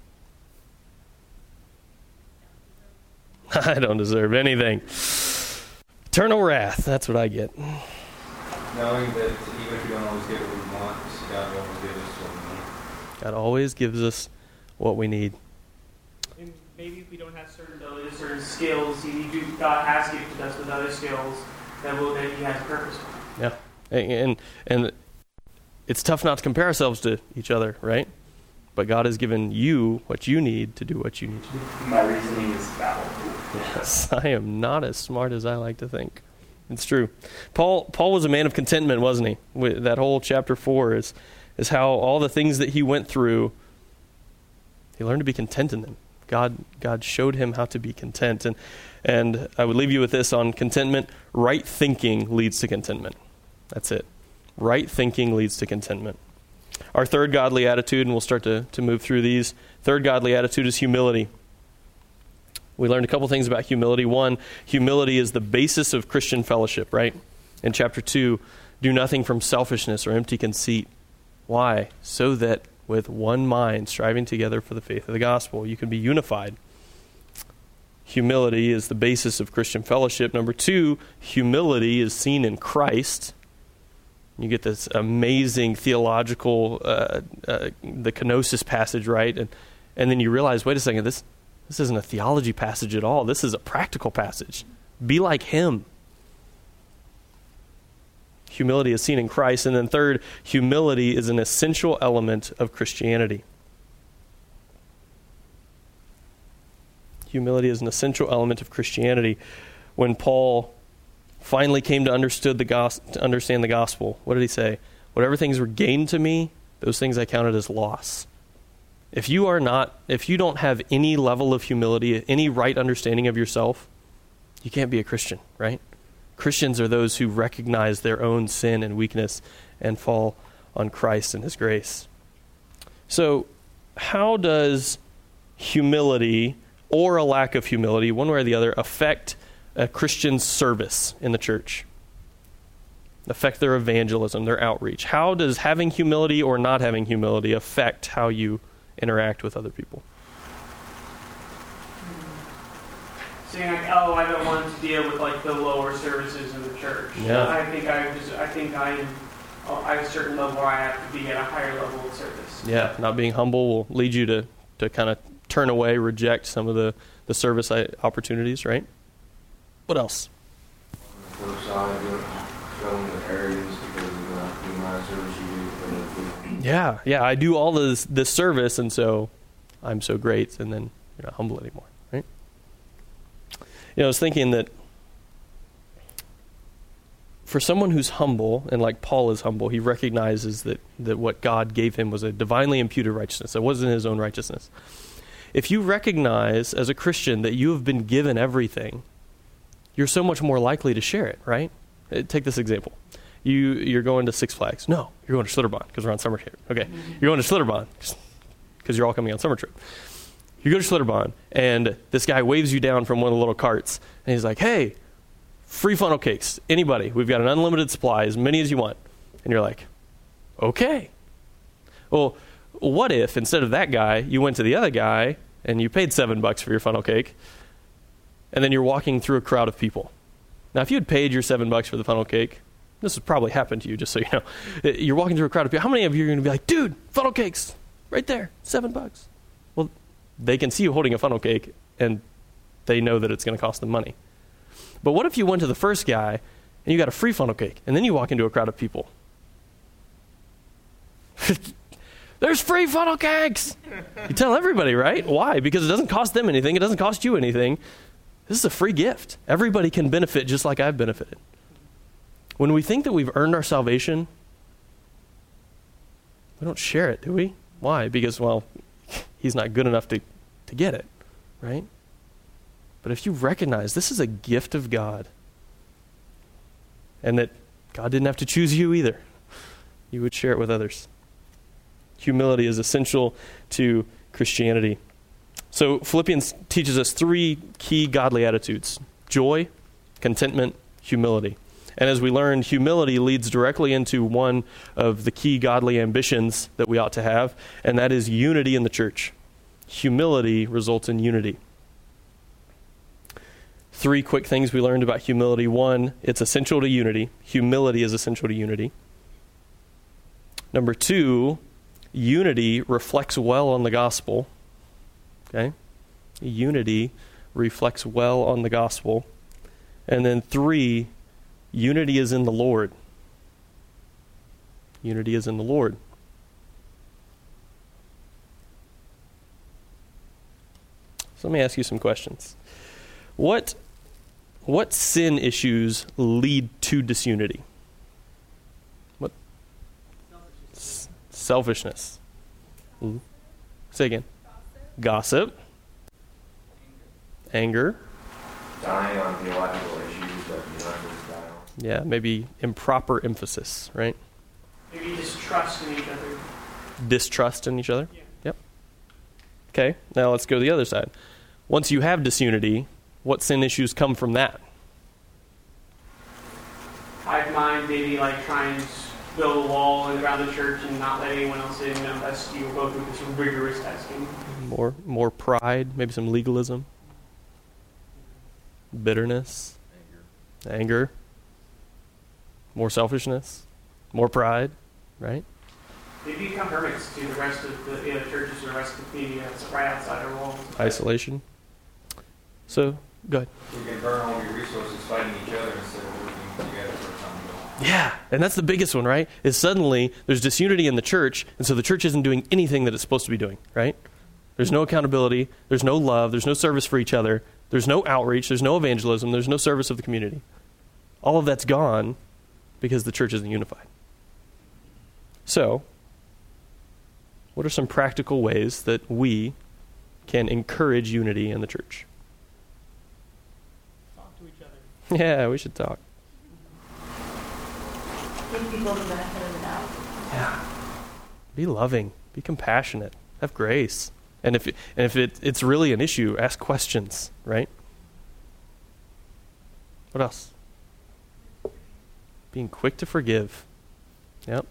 A: I don't deserve anything. Eternal wrath. That's what I get.
B: Knowing that even if we don't always get what we want, God will always give us what we need.
A: God always gives us what we need.
D: And maybe if we don't have certain abilities, certain skills, God has gifted us with other skills that He has a purpose for.
A: Yeah. And it's tough not to compare ourselves to each other, right? But God has given you what you need to do what you need to do.
F: My reasoning is valid.
A: Yes, I am not as smart as I like to think. It's true. Paul was a man of contentment, wasn't he? That whole chapter 4 is how all the things that he went through, he learned to be content in them. God showed him how to be content. And I would leave you with this on contentment. Right thinking leads to contentment. That's it. Right thinking leads to contentment. Our third godly attitude, and we'll start to move through these. Third godly attitude is humility. We learned a couple things about humility. One, humility is the basis of Christian fellowship, right? In chapter 2, do nothing from selfishness or empty conceit. Why? So that with one mind, striving together for the faith of the gospel, you can be unified. Humility is the basis of Christian fellowship. Number 2, humility is seen in Christ. You get this amazing theological, the kenosis passage, right? And then you realize, wait a second, this isn't a theology passage at all. This is a practical passage. Be like him. Humility is seen in Christ. And then third, humility is an essential element of Christianity. Humility is an essential element of Christianity. When Paul finally came to understand the gospel, what did he say? Whatever things were gained to me, those things I counted as loss. If you don't have any level of humility, any right understanding of yourself, you can't be a Christian, right? Christians are those who recognize their own sin and weakness and fall on Christ and his grace. So, how does humility or a lack of humility, one way or the other, affect a Christian's service in the church? Affect their evangelism, their outreach? How does having humility or not having humility affect how you interact with other people?
D: Saying I don't want to deal with the lower services in the church.
A: Yeah.
D: I think I have a certain level where I have to be at a higher level of service.
A: Yeah, not being humble will lead you to kind of turn away, reject some of the service opportunities, right? What else?
B: On the flip side, you're showing the arrogance because of the amount of service you do.
A: Yeah, I do all this service, and so I'm so great, and then you're not humble anymore, right? I was thinking that for someone who's humble, and like Paul is humble, he recognizes that what God gave him was a divinely imputed righteousness. It wasn't his own righteousness. If you recognize as a Christian that you have been given everything, you're so much more likely to share it, right? Take this example. You're going to Six Flags. No, you're going to Schlitterbahn because we're on summer trip. Okay, you're going to Schlitterbahn because you're all coming on summer trip. You go to Schlitterbahn, and this guy waves you down from one of the little carts, and he's like, hey, free funnel cakes, anybody. We've got an unlimited supply, as many as you want. And you're like, okay. Well, what if instead of that guy, you went to the other guy, and you paid $7 for your funnel cake, and then you're walking through a crowd of people. Now, if you had paid your $7 for the funnel cake, this would probably happen to you, just so you know. You're walking through a crowd of people. How many of you are going to be like, dude, funnel cakes, right there, $7? Well, they can see you holding a funnel cake, and they know that it's going to cost them money. But what if you went to the first guy and you got a free funnel cake, and then you walk into a crowd of people? There's free funnel cakes! You tell everybody, right? Why? Because it doesn't cost them anything. It doesn't cost you anything. This is a free gift. Everybody can benefit just like I've benefited. When we think that we've earned our salvation, we don't share it, do we? Why? Because, well, he's not good enough to get it, right? But if you recognize this is a gift of God, and that God didn't have to choose you either, you would share it with others. Humility is essential to Christianity. So Philippians teaches us 3 key godly attitudes: joy, contentment, humility. And as we learned, humility leads directly into one of the key godly ambitions that we ought to have, and that is unity in the church. Humility results in unity. 3 quick things we learned about humility. 1, it's essential to unity. Humility is essential to unity. Number 2, unity reflects well on the gospel. Okay? Unity reflects well on the gospel. And then 3, unity is in the Lord. Unity is in the Lord. So let me ask you some questions. What sin issues lead to disunity? What? Selfishness. Say again. Gossip. Anger.
B: Dying on theological issues like universal style.
A: Yeah, maybe improper emphasis, right?
D: Maybe distrust in each other.
A: Distrust in each other?
D: Yeah.
A: Yep. Okay, now let's go to the other side. Once you have disunity, what sin issues come from that?
D: Hive mind, maybe like trying to build a wall around the church and not let anyone else in unless you go through this rigorous testing.
A: More pride, maybe some legalism. Bitterness. Anger. More selfishness. More pride, right?
D: They become hermits to the rest of the churches and the rest of the community that's right outside our walls.
A: Isolation. So, go ahead.
B: You can burn all your resources fighting each other instead of working together for a common goal.
A: Yeah, and that's the biggest one, right? Is suddenly there's disunity in the church, and so the church isn't doing anything that it's supposed to be doing, right? There's no accountability, there's no love, there's no service for each other, there's no outreach, there's no evangelism, there's no service of the community. All of that's gone because the church isn't unified. So, what are some practical ways that we can encourage unity in the church?
D: Talk to each other.
A: Yeah, we should talk.
C: Give people the benefit of the doubt.
A: Yeah. Be loving. Be compassionate. Have grace. And if it's really an issue, ask questions, right? What else? Being quick to forgive. Yep.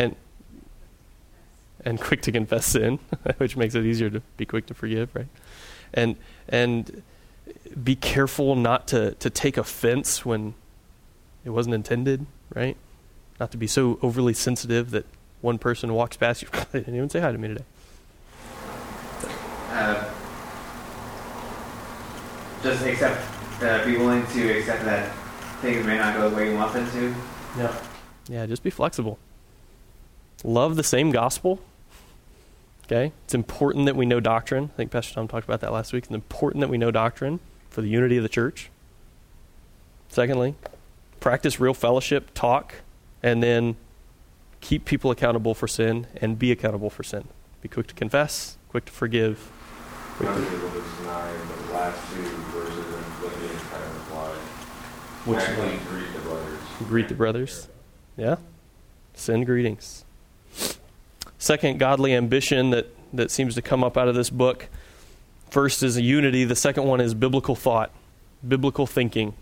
A: And quick to confess sin, which makes it easier to be quick to forgive, right? And be careful not to take offense when it wasn't intended, right? Not to be so overly sensitive that one person walks past you. They didn't even say hi to me today.
E: Just be willing to accept that things may not go the way you want them to.
A: Yeah, just be flexible. Love the same gospel. Okay? It's important that we know doctrine. I think Pastor Tom talked about that last week. It's important that we know doctrine for the unity of the church. Secondly, practice real fellowship, talk, and then keep people accountable for sin and be accountable for sin. Be quick to confess, quick to forgive.
B: Some people just deny the last 2 verses in Philippians kind of imply. Actually, greet the brothers.
A: Greet the brothers. Yeah. Send greetings. Second godly ambition that seems to come up out of this book. First is unity. The second one is biblical thought, biblical thinking.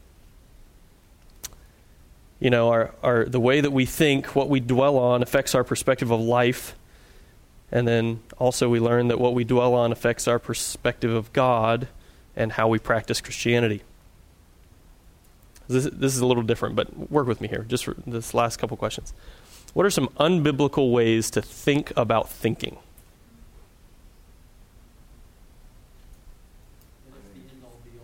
A: You know, the way that we think, what we dwell on, affects our perspective of life. And then also we learn that what we dwell on affects our perspective of God and how we practice Christianity. This is a little different, but work with me here, just for this last couple questions. What are some unbiblical ways to think about thinking?
E: It's the end all be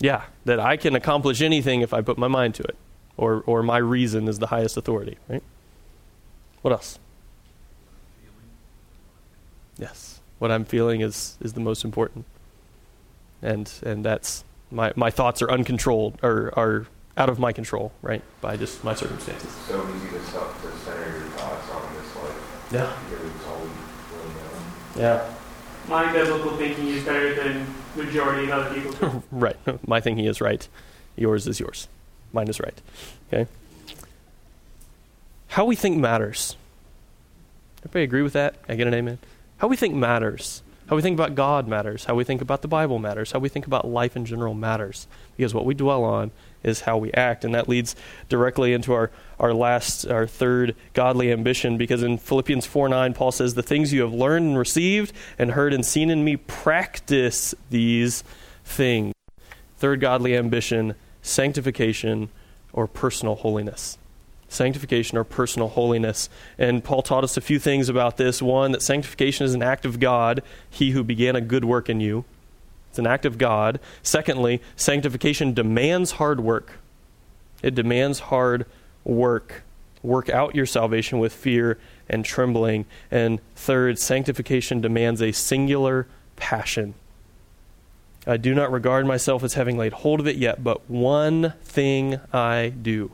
A: that I can accomplish anything if I put my mind to it, or my reason is the highest authority, right? What else? Yes, what I'm feeling is the most important, and that's my thoughts are uncontrolled or are out of my control, right? By just my circumstances.
F: So easy to center your thoughts on this life.
A: Yeah.
F: Because it's all we really know.
A: Yeah.
D: My biblical thinking is better than majority of other people's.
A: Right. My thinking is right. Yours is yours. Mine is right. Okay? How we think matters. Everybody agree with that? I get an amen? How we think matters. How we think about God matters. How we think about the Bible matters. How we think about life in general matters. Because what we dwell on is how we act. And that leads directly into our third godly ambition, because in Philippians 4:9, Paul says, the things you have learned and received and heard and seen in me, practice these things. Third godly ambition, sanctification or personal holiness. Sanctification or personal holiness. And Paul taught us a few things about this. One, that sanctification is an act of God, he who began a good work in you. It's an act of God. Secondly, sanctification demands hard work. It demands hard work. Work out your salvation with fear and trembling. And third, sanctification demands a singular passion. I do not regard myself as having laid hold of it yet, but one thing I do.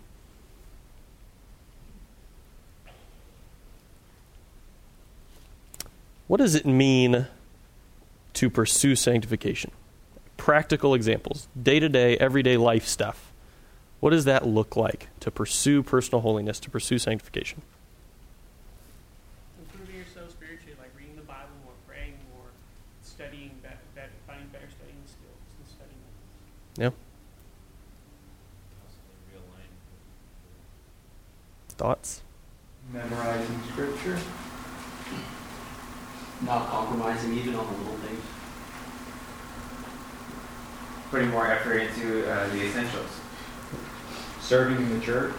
A: What does it mean to pursue sanctification? Practical examples, day-to-day, everyday life stuff. What does that look like to pursue personal holiness, to pursue sanctification?
D: Improving yourself spiritually, like reading the Bible more, praying more, studying, finding better studying skills and studying.
A: Yeah. Thoughts?
G: Memorizing scripture.
H: Not compromising even on the little things.
E: Putting more effort into the essentials.
G: Serving in the church.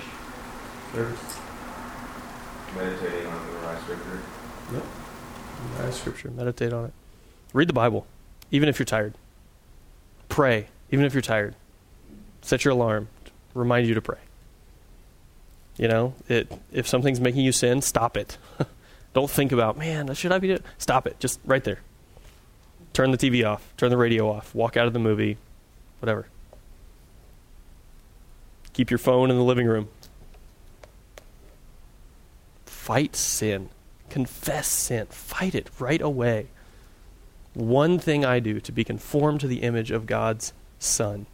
F: Meditating on the right scripture.
A: Yep. Memorize scripture. Meditate on it. Read the Bible, even if you're tired. Pray, even if you're tired. Set your alarm. Remind you to pray. You know, if something's making you sin, stop it. Don't think about, man, should I be doing it? Stop it. Just right there. Turn the TV off. Turn the radio off. Walk out of the movie. Whatever. Keep your phone in the living room. Fight sin. Confess sin. Fight it right away. One thing I do to be conformed to the image of God's Son.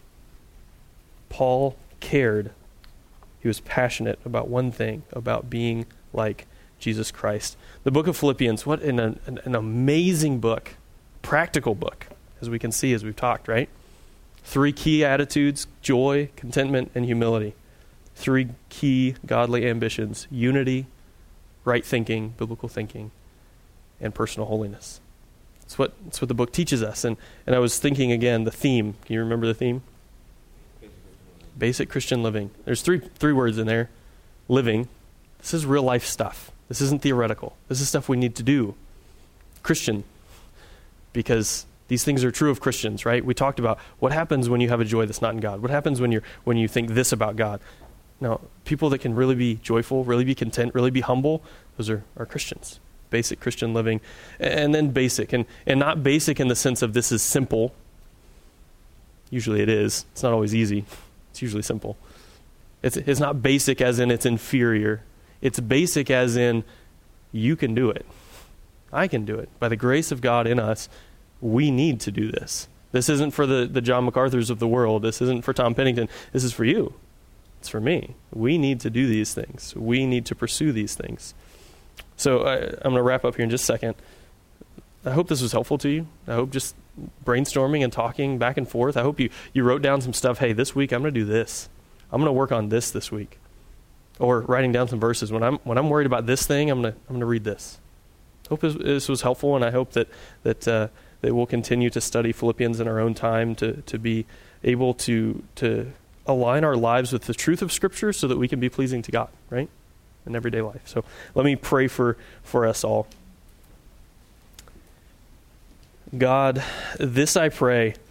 A: Paul cared. He was passionate about one thing, about being like Jesus Christ. The book of Philippians, what an amazing book. Practical book, as we can see as we've talked, right? 3 key attitudes: joy, contentment, and humility. 3 key godly ambitions: unity, right thinking, biblical thinking, and personal holiness. It's what the book teaches us. And I was thinking again, the theme. Can you remember the theme? Basic Christian living. There's three words in there. Living. This is real life stuff. This isn't theoretical. This is stuff we need to do. Christian. Because these things are true of Christians, right? We talked about what happens when you have a joy that's not in God. What happens when you think this about God. Now, people that can really be joyful, really be content, really be humble, those are Christians. Basic Christian living. And then basic. And not basic in the sense of this is simple. Usually it is. It's not always easy. It's usually simple. It's not basic as in it's inferior. It's basic as in you can do it. I can do it. By the grace of God in us, we need to do this. This isn't for the John MacArthurs of the world. This isn't for Tom Pennington. This is for you. It's for me. We need to do these things. We need to pursue these things. So I'm going to wrap up here in just a second. I hope this was helpful to you. I hope just brainstorming and talking back and forth. I hope you wrote down some stuff. Hey, this week I'm going to do this. I'm going to work on this week. Or writing down some verses. When I'm worried about this thing, I'm going to read this. Hope this was helpful, and I hope that we'll continue to study Philippians in our own time to be able to align our lives with the truth of Scripture so that we can be pleasing to God, right? In everyday life. So let me pray for us all. God, this I pray,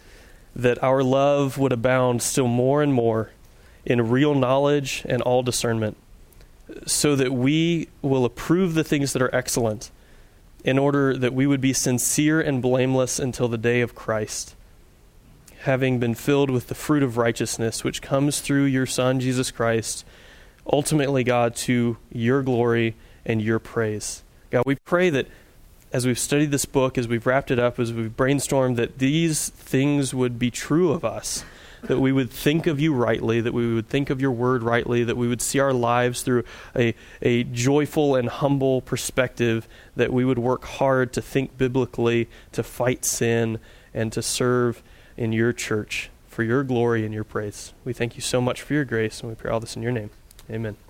A: that our love would abound still more and more in real knowledge and all discernment, so that we will approve the things that are excellent, in order that we would be sincere and blameless until the day of Christ, having been filled with the fruit of righteousness, which comes through your Son, Jesus Christ, ultimately, God, to your glory and your praise. God, we pray that as we've studied this book, as we've wrapped it up, as we've brainstormed, that these things would be true of us, that we would think of you rightly, that we would think of your word rightly, that we would see our lives through a joyful and humble perspective, that we would work hard to think biblically, to fight sin, and to serve in your church for your glory and your praise. We thank you so much for your grace, and we pray all this in your name. Amen.